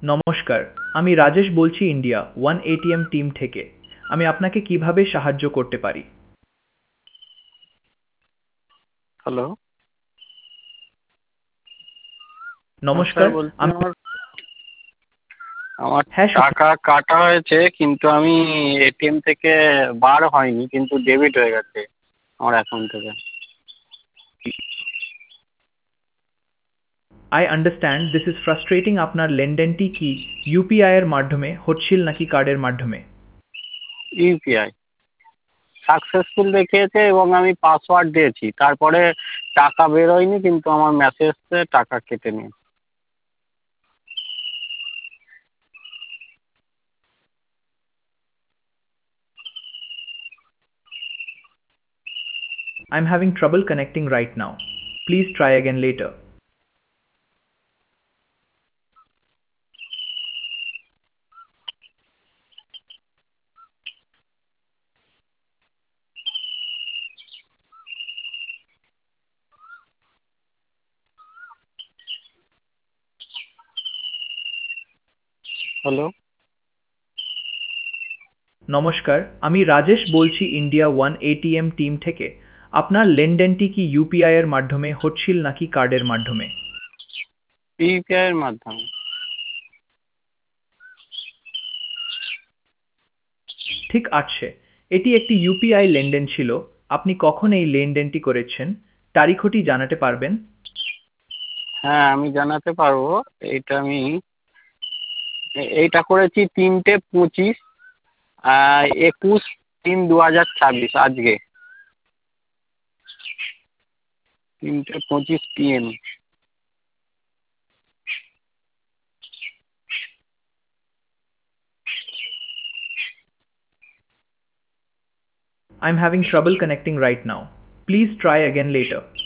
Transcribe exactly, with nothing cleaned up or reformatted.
নমস্কার, আমি রাজেশ বলছি ইন্ডিয়া ওয়ান এটিএম টিম থেকে। আমি আপনাকে কিভাবে সাহায্য করতে পারি? হ্যালো। হ্যাঁ স্যার, নমস্কার। বলছি আমি আমার আমার হ্যাঁ শুন টাকা কাটা হয়েছে, কিন্তু আমি এটিএম থেকে বার হয়নি, কিন্তু ডেবিট হয়ে গেছে আমার অ্যাকাউন্ট থেকে। I understand this is frustrating. আপনার লেনদেনটি কি ইউপিআই এর মাধ্যমে হচ্ছিল নাকি কার্ডের মাধ্যমে? ইউপিআই সাকসেসফুল দেখিয়েছে এবং আমি পাসওয়ার্ড দিয়েছি, তারপরে টাকা বেরোয়নি, কিন্তু আমার মেসেজে টাকা কেটে নিয়েছে। I'm having trouble connecting right now. Please try again later. Hello. নমস্কার, আমি রাজেশ বলছি ইন্ডিয়া ওয়ান এটিএম টিম থেকে। আপনার লেনদেনটি কি ইউপিআই এর মাধ্যমে হচ্ছিল নাকি কার্ডের মাধ্যমে? ইউপিআই এর মাধ্যমে। ঠিক আছে, এটি একটি ইউপিআই লেনদেন ছিল। আপনি কখন এই লেনদেনটি করেছেন, তারিখটি জানাতে পারবেন? হ্যাঁ, আমি জানাতে পারবো। এইটা আমি এ- এইটা করেছি তিনটে পঁচিশ, একুশ তিন দু হাজার ছাব্বিশ, আজকে তিনটে পঁচিশ PM. I'm having trouble connecting right now. Please try again later.